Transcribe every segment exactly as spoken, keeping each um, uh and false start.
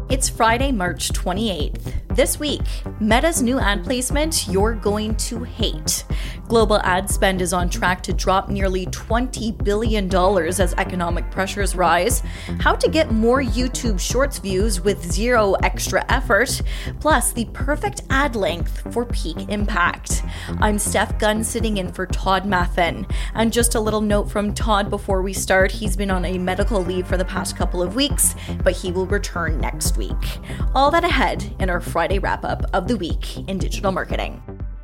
It's Friday, March twenty-eighth. This week, Meta's new ad placement you're going to hate. Global ad spend is on track to drop nearly twenty billion dollars as economic pressures rise. How to get more YouTube Shorts views with zero extra effort, plus the perfect ad length for peak impact. I'm Steph Gunn sitting in for Todd Maffin. And just a little note from Todd before we start. He's been on a medical leave for the past couple of weeks, but he will return next week. All that ahead in our Friday wrap-up of the week in digital marketing.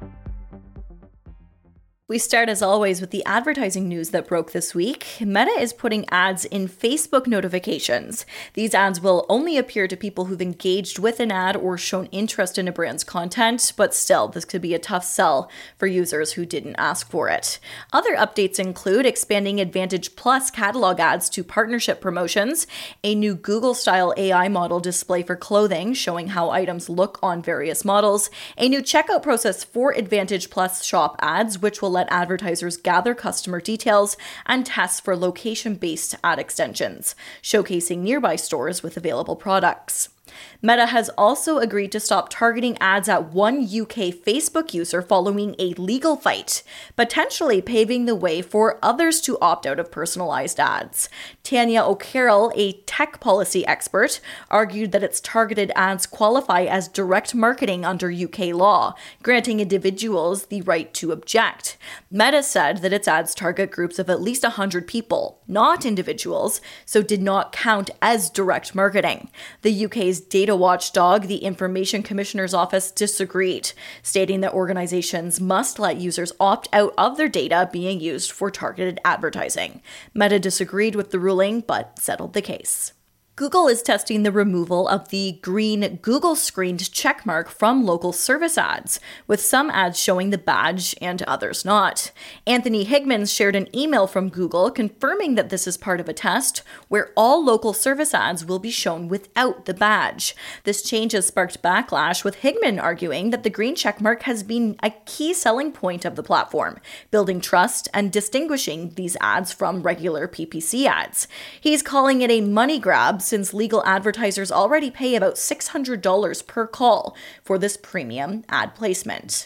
We start, as always, with the advertising news that broke this week. Meta is putting ads in Facebook notifications. These ads will only appear to people who've engaged with an ad or shown interest in a brand's content, but still, this could be a tough sell for users who didn't ask for it. Other updates include expanding Advantage Plus catalog ads to partnership promotions, a new Google-style A I model display for clothing showing how items look on various models, a new checkout process for Advantage Plus shop ads, which will let advertisers gather customer details, and tests for location-based ad extensions, showcasing nearby stores with available products. Meta has also agreed to stop targeting ads at one U K Facebook user following a legal fight, potentially paving the way for others to opt out of personalized ads. Tanya O'Carroll, a tech policy expert, argued that its targeted ads qualify as direct marketing under U K law, granting individuals the right to object. Meta said that its ads target groups of at least one hundred people, not individuals, so did not count as direct marketing. The U K's data watchdog, the Information Commissioner's Office, disagreed, stating that organizations must let users opt out of their data being used for targeted advertising. Meta disagreed with the ruling, but settled the case. Google is testing the removal of the green Google-screened checkmark from local service ads, with some ads showing the badge and others not. Anthony Higmans shared an email from Google confirming that this is part of a test where all local service ads will be shown without the badge. This change has sparked backlash, with Higman arguing that the green checkmark has been a key selling point of the platform, building trust and distinguishing these ads from regular P P C ads. He's calling it a money grab, since legal advertisers already pay about six hundred dollars per call for this premium ad placement.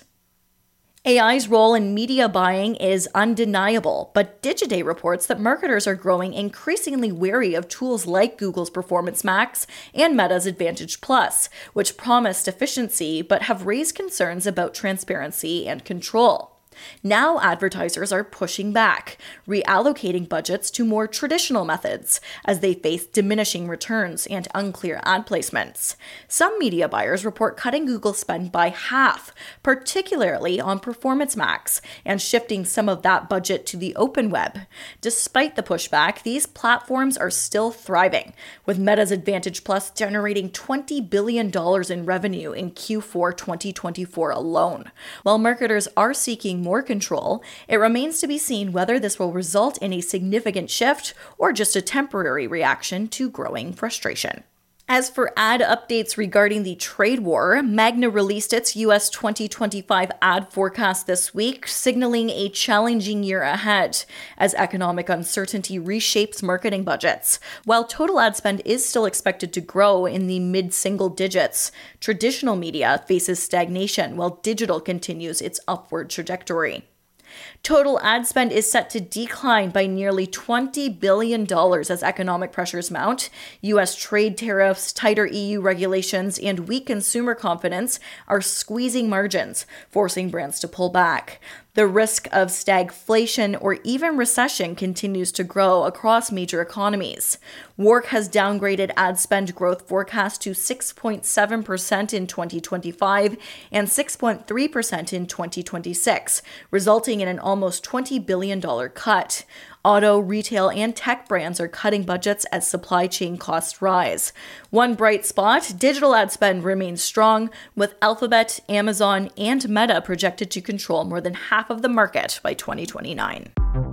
A I's role in media buying is undeniable, but Digiday reports that marketers are growing increasingly wary of tools like Google's Performance Max and Meta's Advantage Plus, which promised efficiency but have raised concerns about transparency and control. Now advertisers are pushing back, reallocating budgets to more traditional methods as they face diminishing returns and unclear ad placements. Some media buyers report cutting Google spend by half, particularly on Performance Max, and shifting some of that budget to the open web. Despite the pushback, these platforms are still thriving, with Meta's Advantage Plus generating twenty billion dollars in revenue in Q four twenty twenty-four alone. While marketers are seeking more control, it remains to be seen whether this will result in a significant shift or just a temporary reaction to growing frustration. As for ad updates regarding the trade war, Magna released its U S twenty twenty-five ad forecast this week, signaling a challenging year ahead as economic uncertainty reshapes marketing budgets. While total ad spend is still expected to grow in the mid-single digits, traditional media faces stagnation while digital continues its upward trajectory. Total ad spend is set to decline by nearly twenty billion dollars as economic pressures mount. U S trade tariffs, tighter E U regulations, and weak consumer confidence are squeezing margins, forcing brands to pull back. The risk of stagflation or even recession continues to grow across major economies. Work has downgraded ad spend growth forecast to six point seven percent in twenty twenty-five and six point three percent in twenty twenty-six, resulting in an almost twenty billion dollars cut. Auto, retail, and tech brands are cutting budgets as supply chain costs rise. One bright spot, digital ad spend remains strong, with Alphabet, Amazon, and Meta projected to control more than half of the market by twenty twenty-nine.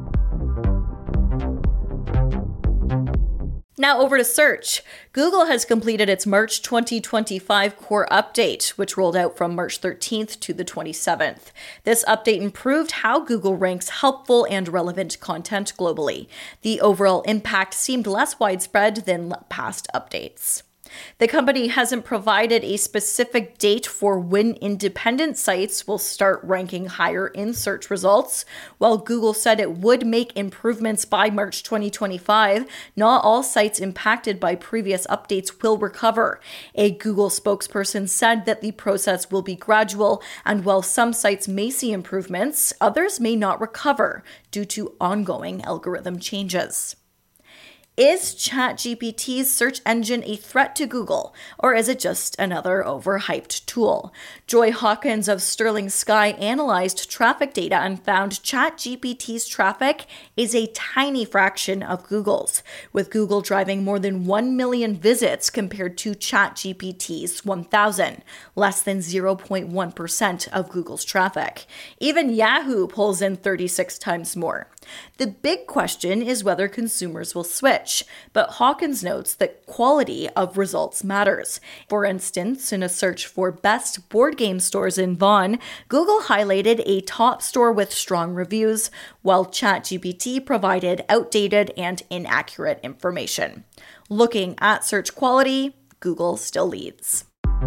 Now over to search. Google has completed its March twenty twenty-five core update, which rolled out from March thirteenth to the twenty-seventh. This update improved how Google ranks helpful and relevant content globally. The overall impact seemed less widespread than past updates. The company hasn't provided a specific date for when independent sites will start ranking higher in search results. While Google said it would make improvements by March twenty twenty-five, not all sites impacted by previous updates will recover. A Google spokesperson said that the process will be gradual, and while some sites may see improvements, others may not recover due to ongoing algorithm changes. Is ChatGPT's search engine a threat to Google, or is it just another overhyped tool? Joy Hawkins of Sterling Sky analyzed traffic data and found ChatGPT's traffic is a tiny fraction of Google's, with Google driving more than one million visits compared to ChatGPT's one thousand, less than zero point one percent of Google's traffic. Even Yahoo pulls in thirty-six times more. The big question is whether consumers will switch, but Hawkins notes that quality of results matters. For instance, in a search for best board game stores in Vaughan, Google highlighted a top store with strong reviews, while ChatGPT provided outdated and inaccurate information. Looking at search quality, Google still leads.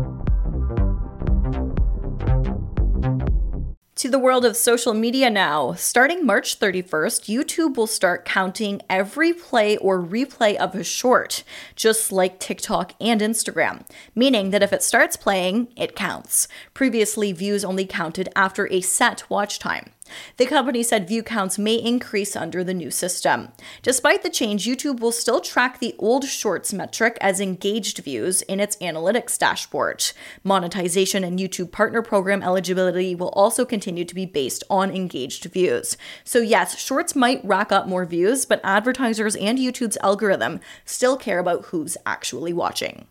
To the world of social media now. Starting March thirty-first, YouTube will start counting every play or replay of a short, just like TikTok and Instagram, meaning that if it starts playing, it counts. Previously, views only counted after a set watch time. The company said view counts may increase under the new system. Despite the change, YouTube will still track the old Shorts metric as engaged views in its analytics dashboard. Monetization and YouTube Partner Program eligibility will also continue to be based on engaged views. So yes, Shorts might rack up more views, but advertisers and YouTube's algorithm still care about who's actually watching.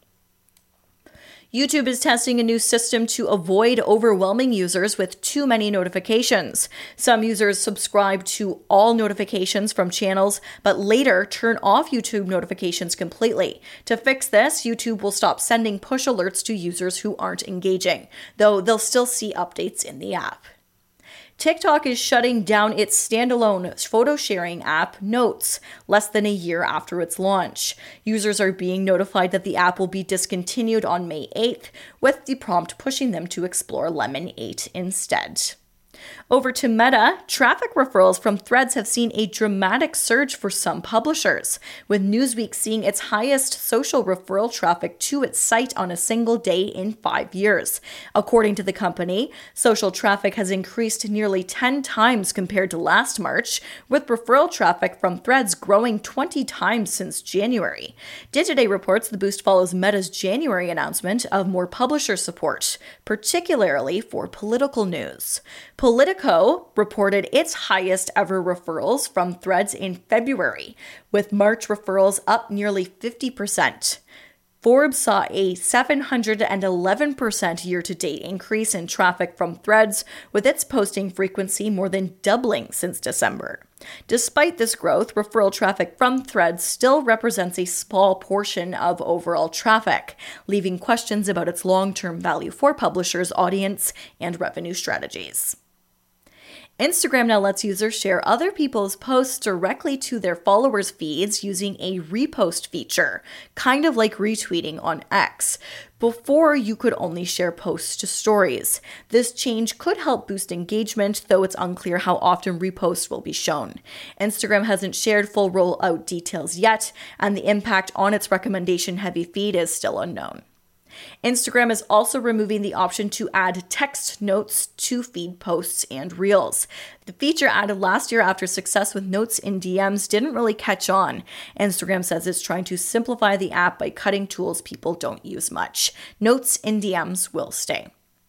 YouTube is testing a new system to avoid overwhelming users with too many notifications. Some users subscribe to all notifications from channels, but later turn off YouTube notifications completely. To fix this, YouTube will stop sending push alerts to users who aren't engaging, though they'll still see updates in the app. TikTok is shutting down its standalone photo sharing app, Notes, less than a year after its launch. Users are being notified that the app will be discontinued on May eighth, with the prompt pushing them to explore Lemon eight instead. Over to Meta, traffic referrals from Threads have seen a dramatic surge for some publishers, with Newsweek seeing its highest social referral traffic to its site on a single day in five years. According to the company, social traffic has increased nearly ten times compared to last March, with referral traffic from Threads growing twenty times since January. Digiday reports the boost follows Meta's January announcement of more publisher support, particularly for political news. Politico reported its highest ever referrals from Threads in February, with March referrals up nearly fifty percent. Forbes saw a seven hundred eleven percent year-to-date increase in traffic from Threads, with its posting frequency more than doubling since December. Despite this growth, referral traffic from Threads still represents a small portion of overall traffic, leaving questions about its long-term value for publishers, audience, and revenue strategies. Instagram now lets users share other people's posts directly to their followers' feeds using a repost feature, kind of like retweeting on X. Before, you could only share posts to stories. This change could help boost engagement, though it's unclear how often reposts will be shown. Instagram hasn't shared full rollout details yet, and the impact on its recommendation-heavy feed is still unknown. Instagram is also removing the option to add text notes to feed posts and reels. The feature added last year after success with notes in D Ms didn't really catch on. Instagram says it's trying to simplify the app by cutting tools people don't use much. Notes in D Ms will stay.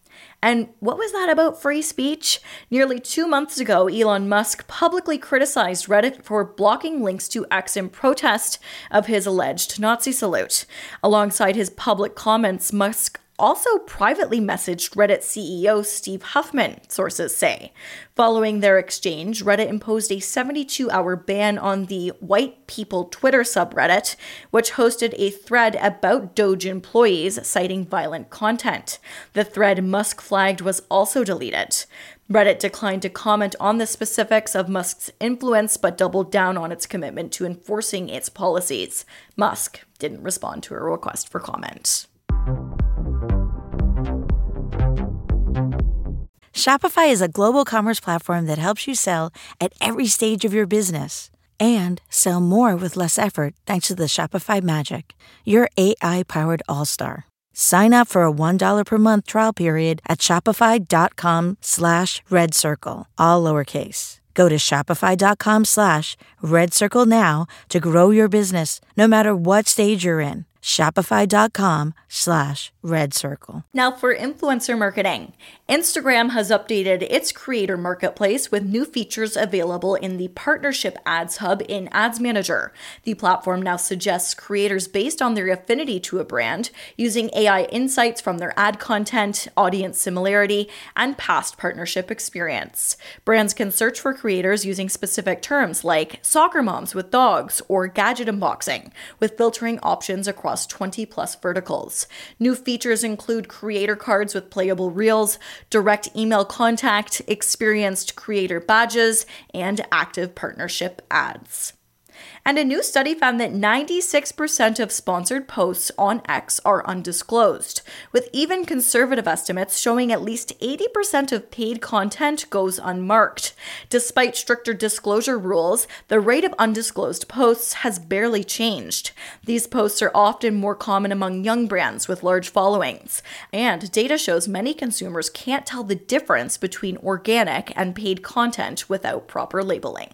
And what was that about free speech? Nearly two months ago, Elon Musk publicly criticized Reddit for blocking links to X in protest of his alleged Nazi salute. Alongside his public comments, Musk also privately messaged Reddit C E O Steve Huffman, sources say. Following their exchange, Reddit imposed a seventy-two hour ban on the White People Twitter subreddit, which hosted a thread about Doge employees citing violent content. The thread Musk flagged was also deleted. Reddit declined to comment on the specifics of Musk's influence, but doubled down on its commitment to enforcing its policies. Musk didn't respond to a request for comment. Shopify is a global commerce platform that helps you sell at every stage of your business and sell more with less effort thanks to the Shopify Magic, your A I-powered all-star. Sign up for a one dollar per month trial period at shopify.com slash red circle, all lowercase. Go to shopify.com slash red circle now to grow your business no matter what stage you're in. Shopify.com slash red circle. Now for influencer marketing. Instagram has updated its creator marketplace with new features available in the Partnership Ads Hub in Ads Manager. The platform now suggests creators based on their affinity to a brand, using A I insights from their ad content, audience similarity, and past partnership experience. Brands can search for creators using specific terms like soccer moms with dogs or gadget unboxing, with filtering options across twenty plus verticals. New features include creator cards with playable reels, direct email contact, experienced creator badges, and active partnership ads. And a new study found that ninety-six percent of sponsored posts on X are undisclosed, with even conservative estimates showing at least eighty percent of paid content goes unmarked. Despite stricter disclosure rules, the rate of undisclosed posts has barely changed. These posts are often more common among young brands with large followings, and data shows many consumers can't tell the difference between organic and paid content without proper labeling.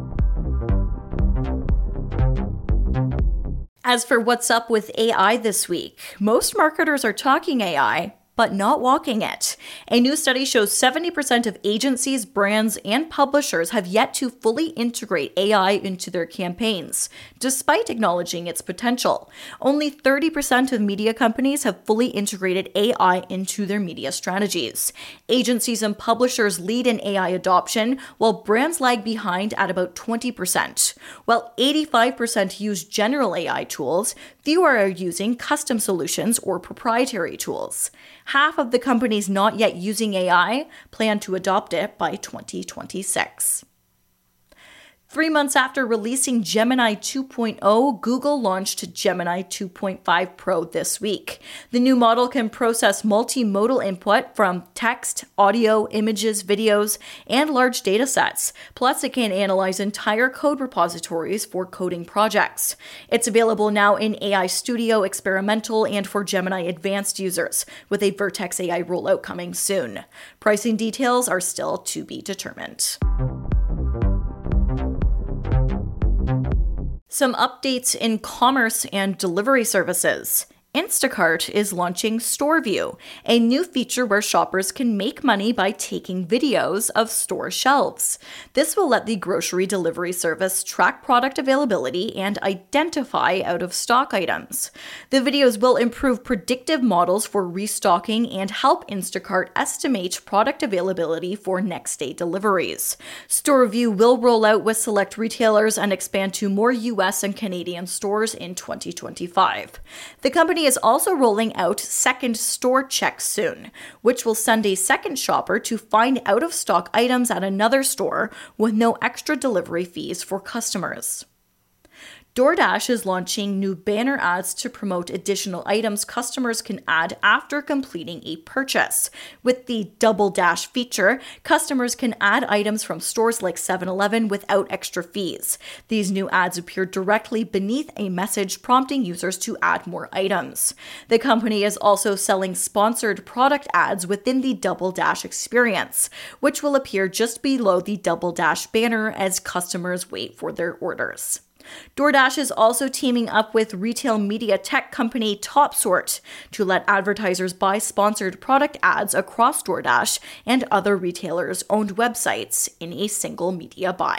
As for what's up with A I this week, most marketers are talking A I, but not walking it. A new study shows seventy percent of agencies, brands, and publishers have yet to fully integrate A I into their campaigns, despite acknowledging its potential. Only thirty percent of media companies have fully integrated A I into their media strategies. Agencies and publishers lead in A I adoption, while brands lag behind at about twenty percent. While eighty-five percent use general A I tools, fewer are using custom solutions or proprietary tools. Half of the companies not yet using A I plan to adopt it by twenty twenty-six. Three months after releasing Gemini two point oh, Google launched Gemini two point five Pro this week. The new model can process multimodal input from text, audio, images, videos, and large data sets. Plus, it can analyze entire code repositories for coding projects. It's available now in A I Studio Experimental and for Gemini Advanced users, with a Vertex A I rollout coming soon. Pricing details are still to be determined. Some updates in commerce and delivery services. Instacart is launching Store View, a new feature where shoppers can make money by taking videos of store shelves. This will let the grocery delivery service track product availability and identify out-of-stock items. The videos will improve predictive models for restocking and help Instacart estimate product availability for next-day deliveries. Store View will roll out with select retailers and expand to more U S and Canadian stores in twenty twenty-five. The company is also rolling out Second Store Check soon, which will send a second shopper to find out-of-stock items at another store with no extra delivery fees for customers. DoorDash is launching new banner ads to promote additional items customers can add after completing a purchase. With the Double Dash feature, customers can add items from stores like seven eleven without extra fees. These new ads appear directly beneath a message prompting users to add more items. The company is also selling sponsored product ads within the Double Dash experience, which will appear just below the Double Dash banner as customers wait for their orders. DoorDash is also teaming up with retail media tech company TopSort to let advertisers buy sponsored product ads across DoorDash and other retailers' owned websites in a single media buy.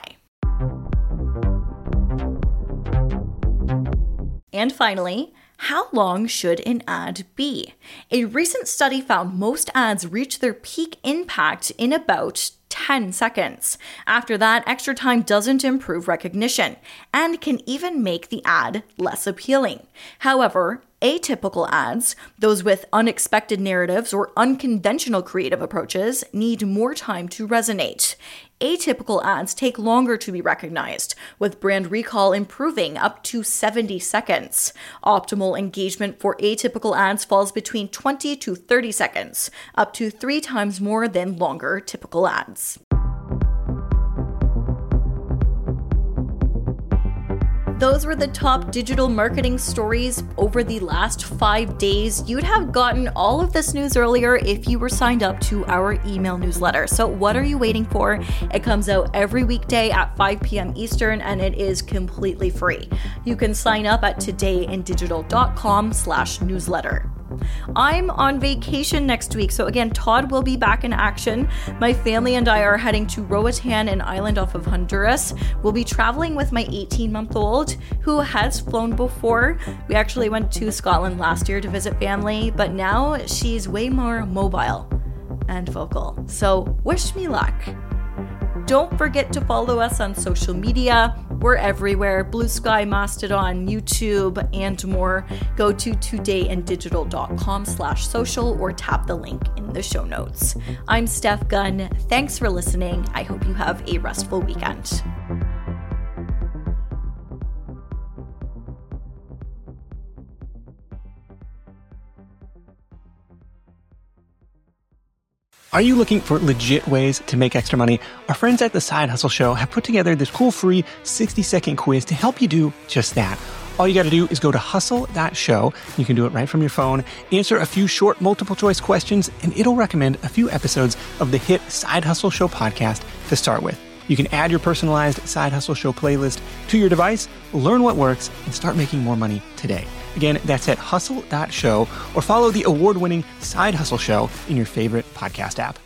And finally, how long should an ad be? A recent study found most ads reach their peak impact in about ten seconds. After that, extra time doesn't improve recognition and can even make the ad less appealing. However, Atypical ads, those with unexpected narratives or unconventional creative approaches, need more time to resonate. Atypical ads take longer to be recognized, with brand recall improving up to seventy seconds. Optimal engagement for atypical ads falls between twenty to thirty seconds, up to three times more than longer typical ads. Those were the top digital marketing stories over the last five days. You'd have gotten all of this news earlier if you were signed up to our email newsletter. So what are you waiting for? It comes out every weekday at five p.m. Eastern, and it is completely free. You can sign up at todayindigital.com slash newsletter. I'm on vacation next week, so again, Todd will be back in action. My family and I are heading to Roatan, an island off of Honduras. We'll be traveling with my eighteen-month-old, who has flown before. We actually went to Scotland last year to visit family, but now she's way more mobile and vocal. So wish me luck. Don't forget to follow us on social media. We're everywhere: Blue Sky, Mastodon, YouTube, and more. Go to todayindigital.com slash social or tap the link in the show notes. I'm Steph Gunn. Thanks for listening. I hope you have a restful weekend. Are you looking for legit ways to make extra money? Our friends at The Side Hustle Show have put together this cool free sixty second quiz to help you do just that. All you got to do is go to hustle dot show. You can do it right from your phone. Answer a few short multiple choice questions, and it'll recommend a few episodes of the hit Side Hustle Show podcast to start with. You can add your personalized Side Hustle Show playlist to your device, learn what works, and start making more money today. Again, that's at hustle dot show, or follow the award-winning Side Hustle Show in your favorite podcast app.